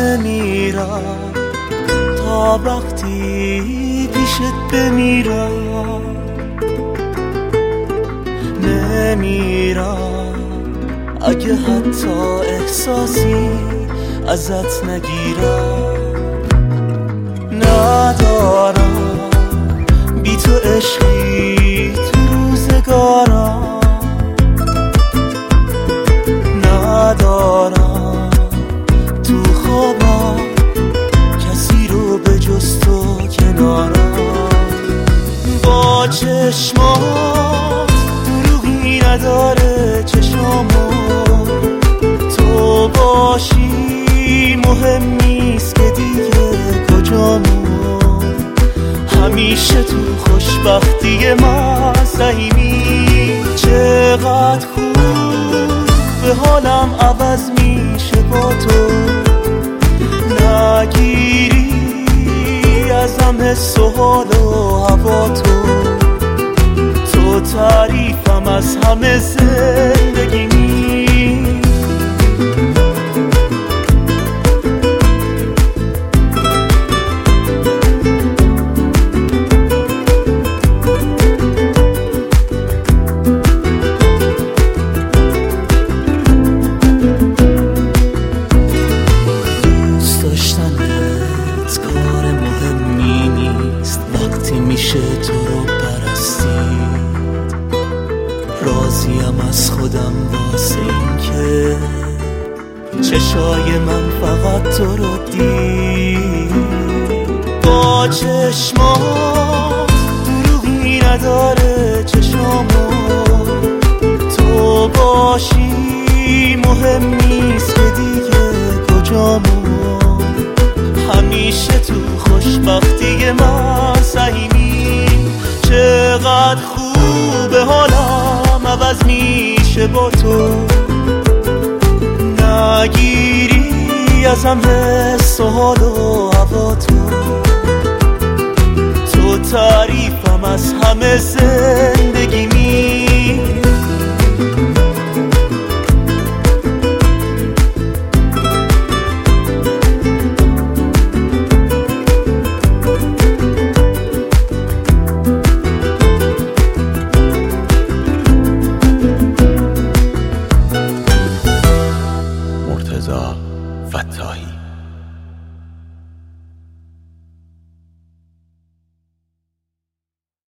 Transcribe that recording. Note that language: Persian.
نمیرم تا وقتی پیشت بمیرم، نمیرم اگه حتی احساسی ازت نگیرم. ندارم بی تو عشقی تو روزگارم، ندارم تو خوابم کسی رو به جز تو کنارم. با چشمات دروغی نداره چشامو، تو باشی مهم نیست که دیگه کجامون. همیشه تو خوشبختی من سهیمی، چقدر خوب به حالم عوض میشه با تو. نگیری ازم حس و حال و هوا تو تعریفم از همه زندگیمی. میشه تو رو پرستید، راضیم از خودم واسه این که چشای من فقط تو رو دید. با چشمات دروغی نداره چشامو، تو باشی مهم نیست که دیگه کجامون. همیشه تو خوشبختی من سهیمی، چقدر خوبه حالم عوض میشه با تو. نگیری ازم حس و حال و هوا تو تعریفم از همه زندگیمی. مرتضی فتاحی.